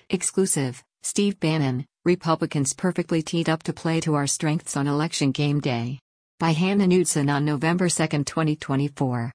Exclusive, Steve Bannon, Republicans perfectly teed up to play to our strengths on Election Game Day. By Hannah Knudsen on November 2, 2024.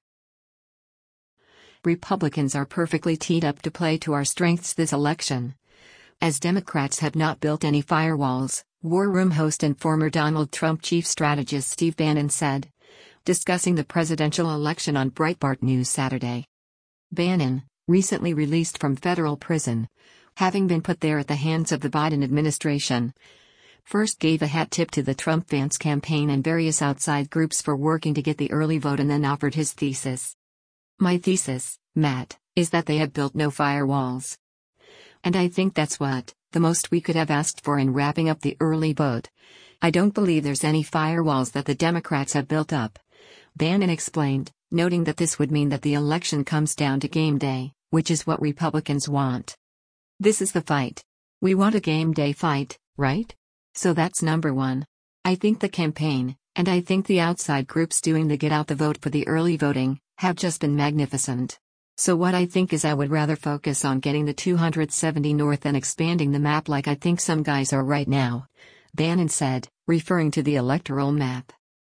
Republicans are perfectly teed up to play to our strengths this election. As Democrats have not built any firewalls, War Room host and former Donald Trump chief strategist Steve Bannon said, discussing the presidential election on Breitbart News Saturday. Bannon, recently released from federal prison, having been put there at the hands of the Biden administration, first gave a hat tip to the Trump Vance campaign and various outside groups for working to get the early vote and then offered his thesis. My thesis, Matt, is that they have built no firewalls. And I think that's the most we could have asked for in wrapping up the early vote. I don't believe there's any firewalls that the Democrats have built up. Bannon explained, noting that this would mean that the election comes down to game day, which is what Republicans want. This is the fight. We want a game day fight, right? So that's number one. I think the campaign, and I think the outside groups doing the get out the vote for the early voting, have just been magnificent. So what I think is I would rather focus on getting the 270 north and expanding the map like I think some guys are right now, Bannon said, referring to the electoral map.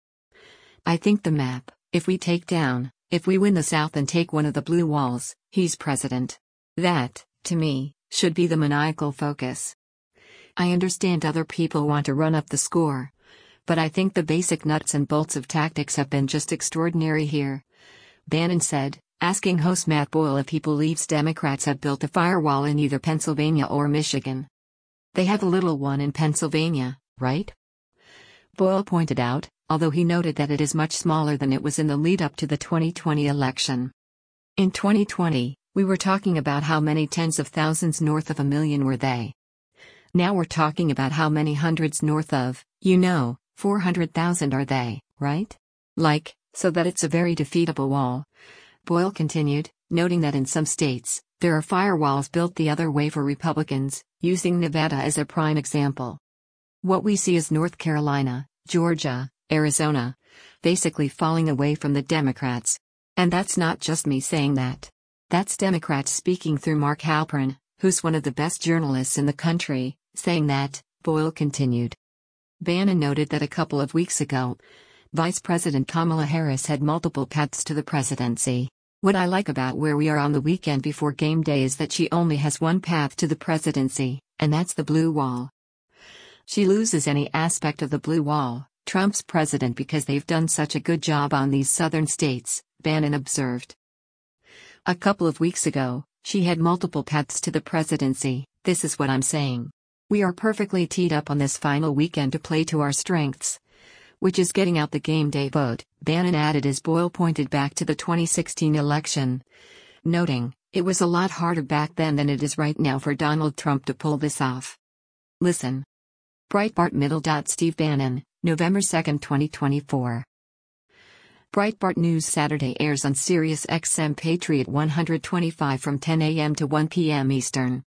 I think the map, if we win the South and take one of the blue walls, he's president. That, to me, should be the maniacal focus. I understand other people want to run up the score. But I think the basic nuts and bolts of tactics have been just extraordinary here, Bannon said, asking host Matt Boyle if he believes Democrats have built a firewall in either Pennsylvania or Michigan. They have a little one in Pennsylvania, right? Boyle pointed out, although he noted that it is much smaller than it was in the lead-up to the 2020 election. In 2020, we were talking about how many tens of thousands north of 1 million were they. Now we're talking about how many hundreds north of, 400,000 are they, right? So that it's a very defeatable wall. Boyle continued, noting that in some states, there are firewalls built the other way for Republicans, using Nevada as a prime example. What we see is North Carolina, Georgia, Arizona, basically falling away from the Democrats. And that's not just me saying that. That's Democrats speaking through Mark Halperin, who's one of the best journalists in the country, saying that, Boyle continued. Bannon noted that a couple of weeks ago, Vice President Kamala Harris had multiple paths to the presidency. What I like about where we are on the weekend before game day is that she only has one path to the presidency, and that's the blue wall. She loses any aspect of the blue wall, Trump's president, because they've done such a good job on these southern states, Bannon observed. A couple of weeks ago, she had multiple paths to the presidency. This is what I'm saying. We are perfectly teed up on this final weekend to play to our strengths, which is getting out the game day vote, Bannon added as Boyle pointed back to the 2016 election, noting, it was a lot harder back then than it is right now for Donald Trump to pull this off. Listen. Breitbart Middle. Steve Bannon, November 2, 2024. Breitbart News Saturday airs on Sirius XM Patriot 125 from 10 a.m. to 1 p.m. Eastern.